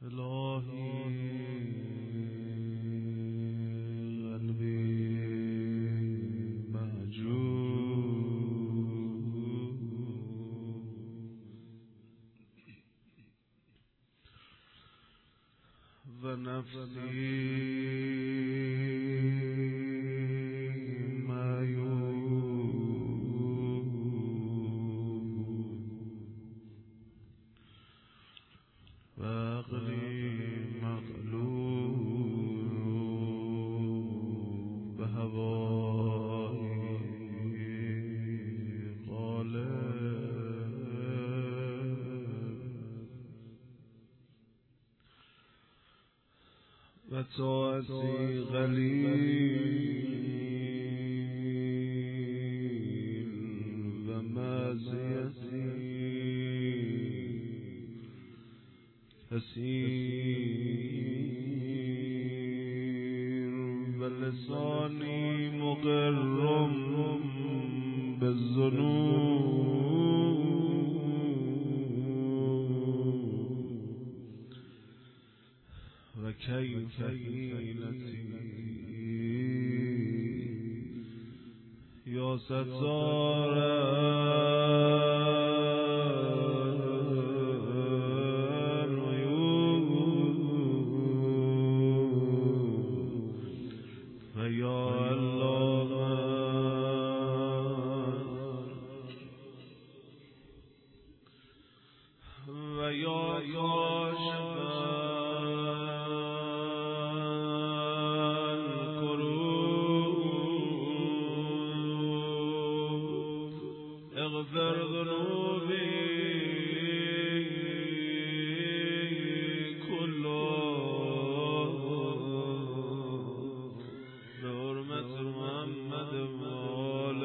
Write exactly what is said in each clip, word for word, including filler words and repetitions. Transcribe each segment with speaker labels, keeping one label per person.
Speaker 1: و طاعتی قلیل و معصیتی کثیر و لسانی مقرم بالذنوب و کیف حیلتی یا ستار العیوب و یا الله و یا کاشف اغفر ذنوبي كلها بحرمة محمد وآل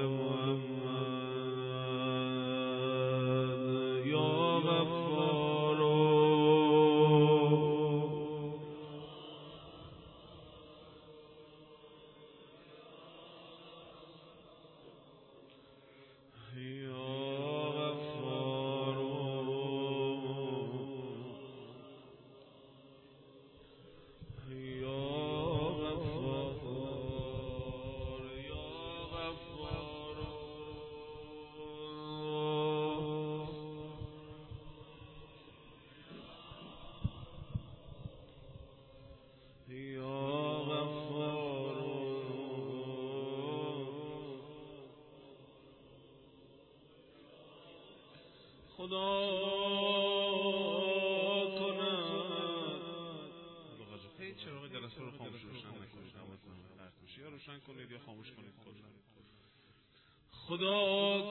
Speaker 1: محمد يا غفار خدا کند هیچ چراغ جلسه رو خاموش روشن نکنید، یا روشن کنید یا خاموش کنید. خدا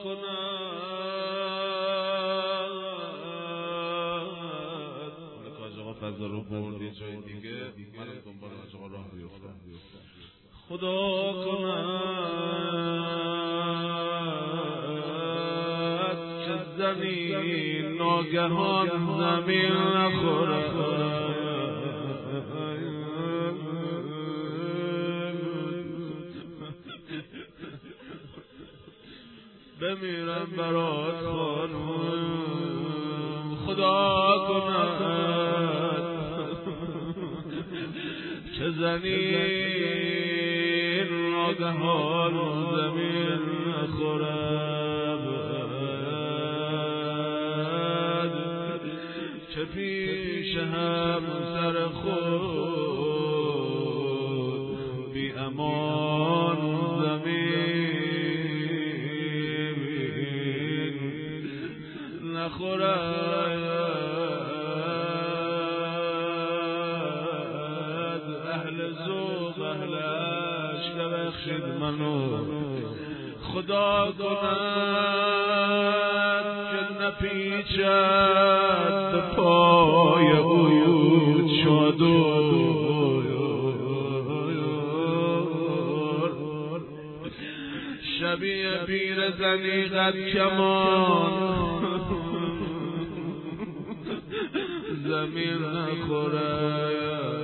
Speaker 1: کند حالا که حاج آقا فضا رو برد یه جای دیگه، من دنبال حاج آقا راه بیفتم. خدا کند زمین ناگهان زمین نخورد، بمیرم برات خانم. خدا کند که زمین ناگهان زمین نخورد، که پیش هم سر خود بی امان زمین نخورد. اهل ذوق اهل عشق بخشید منو. خدا کند که نپیچد به پای او چادر، شبیه پیر زنی قد کمان زمین نخورد.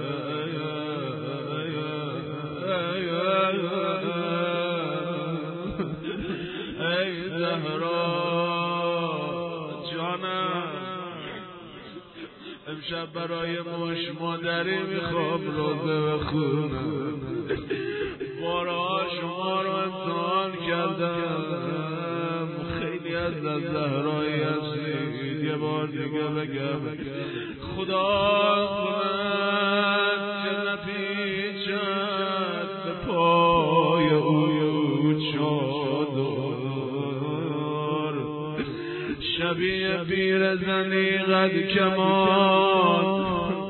Speaker 1: ای زهرا جانم امشب برای مش مادری میخوام روزه بخونم. بارها شما رو امتحان کردم، خیلی از زهرایی هستید. یه بار دیگه بگم خدا کند که نپیچد به پای او چادر، شبیه پیرزنی قد کمان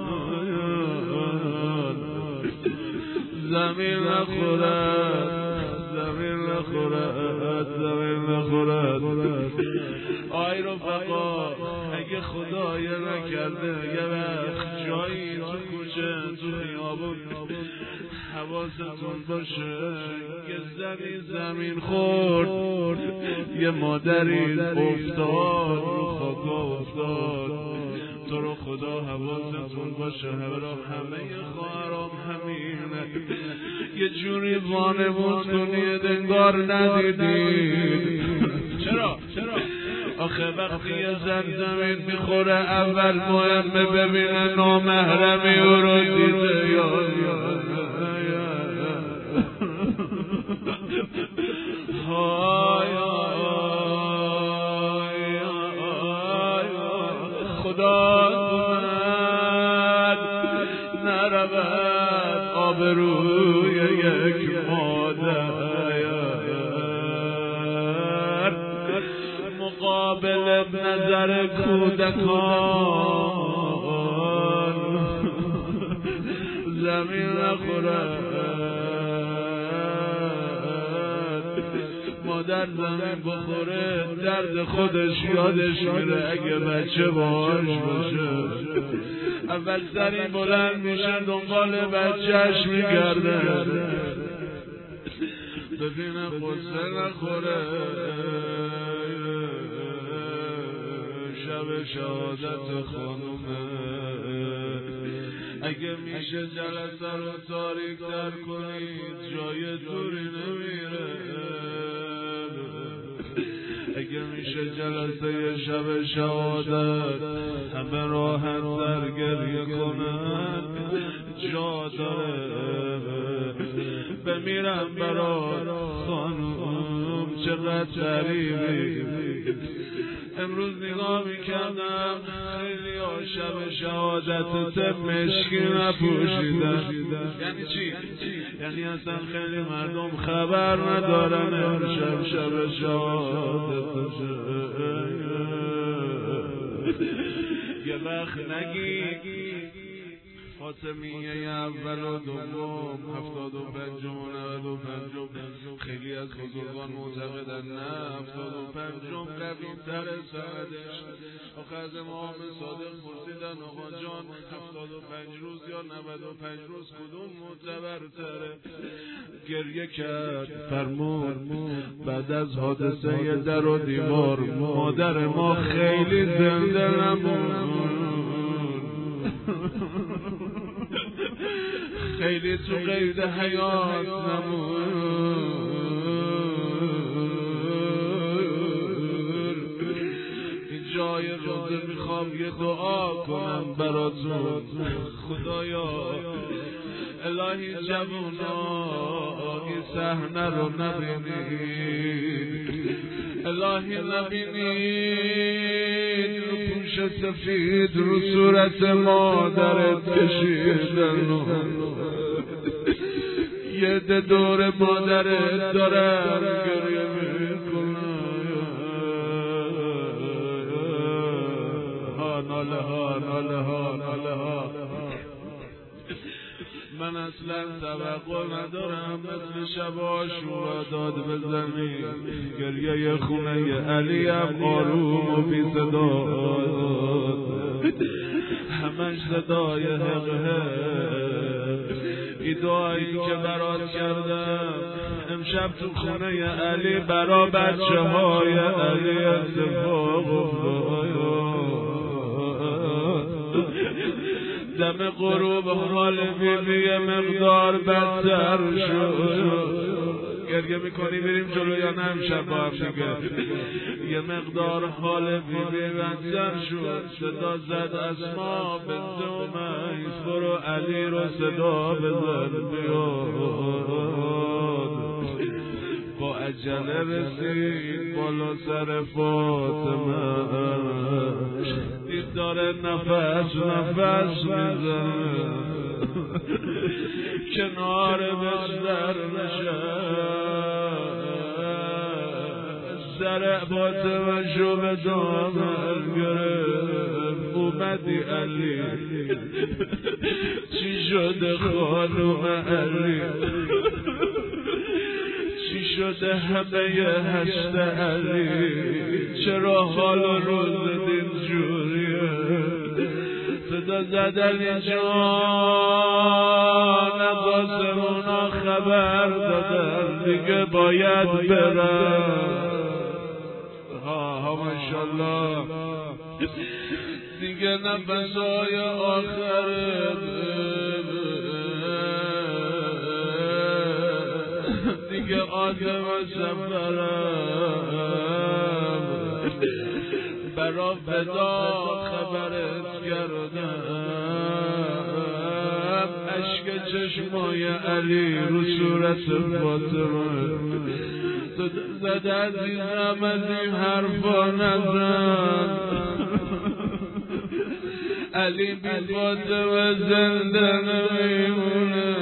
Speaker 1: زمین نخورد، زمین نخورد، زمین نخورد. آی رفقا اگه خدای نکرده یه وقت جایی تو کوچه تو خیابون حواستون باشه یه زنی زمین خورد، یه مادری افتاد رو خاکا افتاد، تو رو خدا حواستون باشه. برا همه خواهرام همینه، یه جوری وانمود کنید انگار ندیدید. چرا؟ چرا؟ آخه وقتی یه زن زمین میخوره اول مهمه ببینه نامحرمی او رو دیده یا خدا کند نرود آبروی یک مادر مقابل نظر کودکان زمین نخورد. مادر زمین بخوره درد خودش یادش میره اگه بچه باهاش باشه. اول سری بلند میشه دنبال بچهش میگرده ببینه قصه نخوره. شب شهادت خانومه اگه میشه جلسه رو تاریک در کنید جای دوری نمیره. اگه میشه جلسه شب شهادت همه راحت سر گریه کنن جا داره. بمیرم برات خانوم چقدر غریبی. امروز نگاه میکردم خیلی ها شب شهادت تب مشکی نپوشیدن. یعنی چی؟ یعنی اصلا خیلی مردم خبر ندارن امشب شب شهادت. یه وقت نگی فاطمیه اول و دوم هفتاد و پنجم و نود و پنجم خیلی از بزرگان معتقدن نه هفتاد و پنجم قوی تر سندش. آخه از امام صادق پرسیدن آقا جان هفتاد و پنج روز یا نود و پنج روز کدوم معتبر تره؟ گریه کرد فرمود بعد از حادثه در و دیوار مادر ما خیلی زنده نمون، خیلی تو قید حیات نمون. این جای روزه میخوام یه دعا کنم براتون. خدایا الهی جوونا این صحنه رو نبینید، الهی نبینید رو پوش سفید رو صورت مادرت کشیدن یه ده دور مادرت دارم گریه میکنم. ها ناله ها ناله ها ناله ها. من اصلا توقع ندارم مثل شب عاشورا داد بزنی. گریه خونه علی هم آروم و بی صدا همش صدای حقه. ای دعایی که برات کردم امشب تو خونه علی برا بچه های علی اتفاق افتاد. دم غروب حال بیبی مقدار بدتر شد. گریه میکنی بریم جلو یا نه امشب با هم دیگه؟ یه مقدار حال بیبی بندن شد، صدا زد اسما بنت امیس برو علی رو صدا بزن بیاد. با عجله رسید بالا سر فاطمه، دید داره نفس نفس میزنه، کنار بستر نشست، سر فاطمه شو به دامن گرفت. اومدی علی چی شده خانوم علی؟ چی شده همه هشت علی؟ چرا حال و روز دین جوریه؟ صدا زد علی جان از آسمونا خبر دادن دیگه باید برم. ها ها ماشاءالله دیگه نفسای آخره، دیگه آدم سفرم برا فدا خبرت کردم. عشق چشمای علی رو صورت فاطمه، تو زد عزیزم از این حرفا نزن. علی بی فاطمه زنده نمیمونه.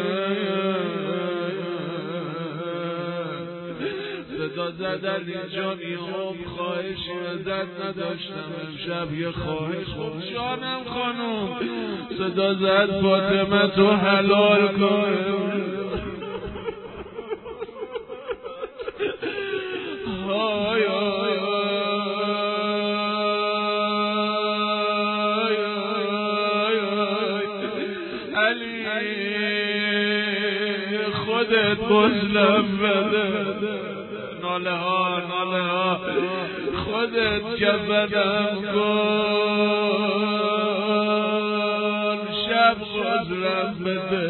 Speaker 1: صدا زد علی جان یه عمر خواهشی ازت نداشتم، امشب یه خواهش. خب جانم خانم. صدا زد فاطمه تو حلال کن. های های علی خودت مسلم بده، ناله ها ناله ها خودت کفنم کن. شب غسلم بده،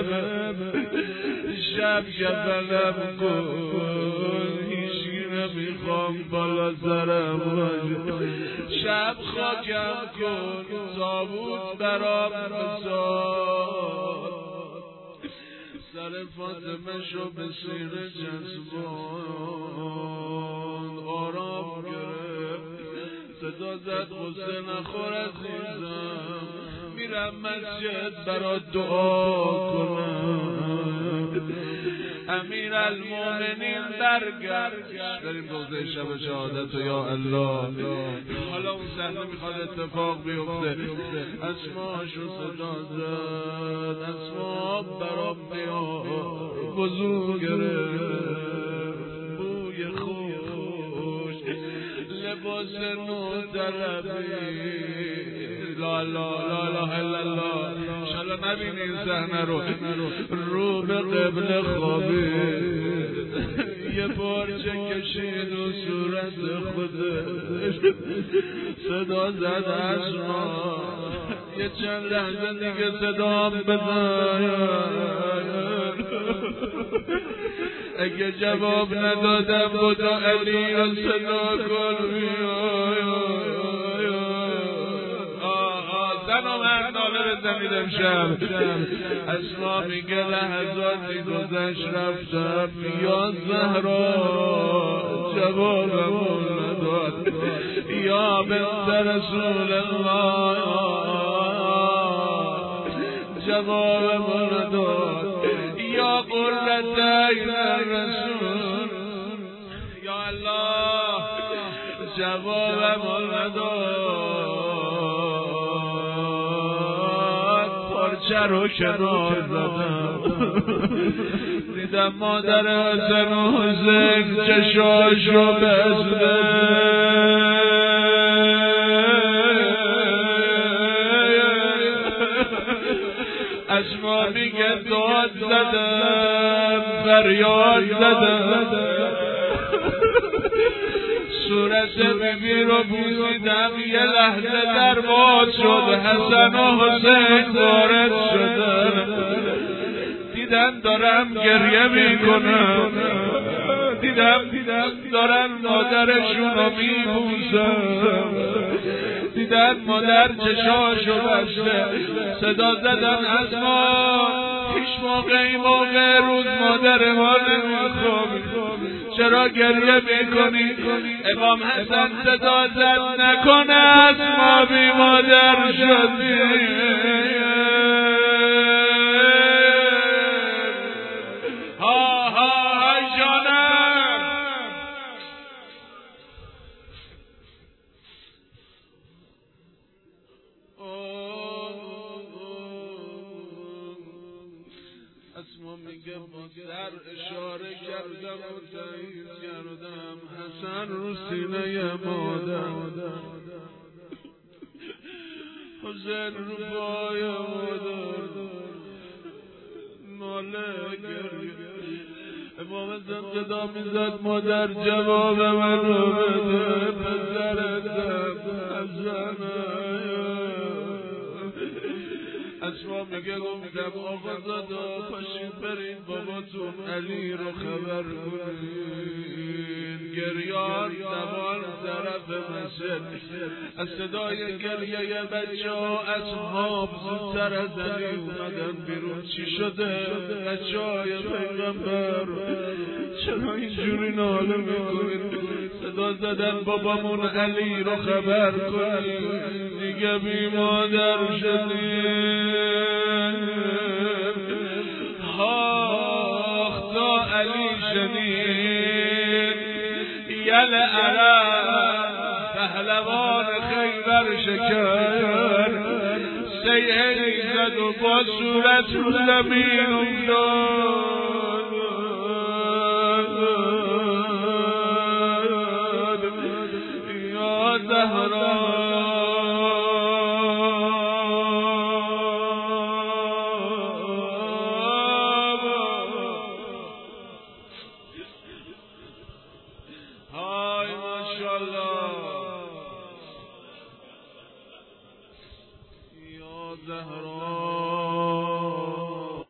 Speaker 1: شب کفنم کن. هیچی نمیخوام بالا سرم باشه، شب خاکم کن. تابوت برام بساز، سر فاطمه شو به سینه جذبان. آرام گرفت، صدا زد غصه نخور عزیزم، میرم مسجد برات دعا کنم. امیر المومنین برگشت، بریم روزه شب شهادت و یا الله. حالا اون صحنه میخواد اتفاق بیفته. اسما شو صدا زد، اسما برام بیا وضو گرفت، بوی خوش لباس نو طلبی. لا لا لا اله الا الله. انشالله نبینی این صحنه رو. رو به قبله خوابید، یه پارچه کشید و صورت خودش. صدا زد اسما یه چند لحظه دیگه صدام بزن. اگه جواب ندادم بودا علی رو صدا کن. زن و مرد ناله بزنید امشب. اسما میگه لحظاتی گذشت رفتم، یا زهرا جوابمون نداد، یا بنت رسول الله جوابمون نداد، یا قرة عین رسول، یا الله جوابمون نداد. پارچه رو کنار زدم، دیدم مادر حسن و حسین چشاشو بسته. اسما میگه داد زدم، فریاد زدم، صورت بیبی رو بوسیدم، یه لحظه در باد شد، حسن و حسین وارد شدن. دیدن دارم گریه میکنم، دیدم دیدم دارن مادرشونو میبوسن، دیدن مادر چشاشو بسته، صدا زدن از ما هیچ موقع این موقع روز مادر ما نمیخوابی، چرا گریه میکنی؟ امام حسن صدا زد نکنه از ما بی مادر شدی. ها ها های جانم، اسما میگه با سر اشاره کردم و تایید کردم، حسن رو سینه مادر، حسین رو پای مادر، ناله گریه. امام حسن صدا میزد مادر جواب منو بده، پسرتم حسنه. اسما میگه گفتم آقا زادا پاشین برین باباتون علی رو خبر کنین. گریان دوان طرف مسجد، از صدای گریه بچه ها اصحاب زودتر از علی اومدن بیرون. چی شده بچه های پیغمبر، چرا اینجوری ناله میکنین؟ صدا زدن بابامون علی رو خبر کنین، دیگه بی مادر شدیم. آخ تا علی شدید یل عرب پهلوان خیبر شکر، سیحی زد و با صورت رو زمین افتاد. یا زهرا زهرا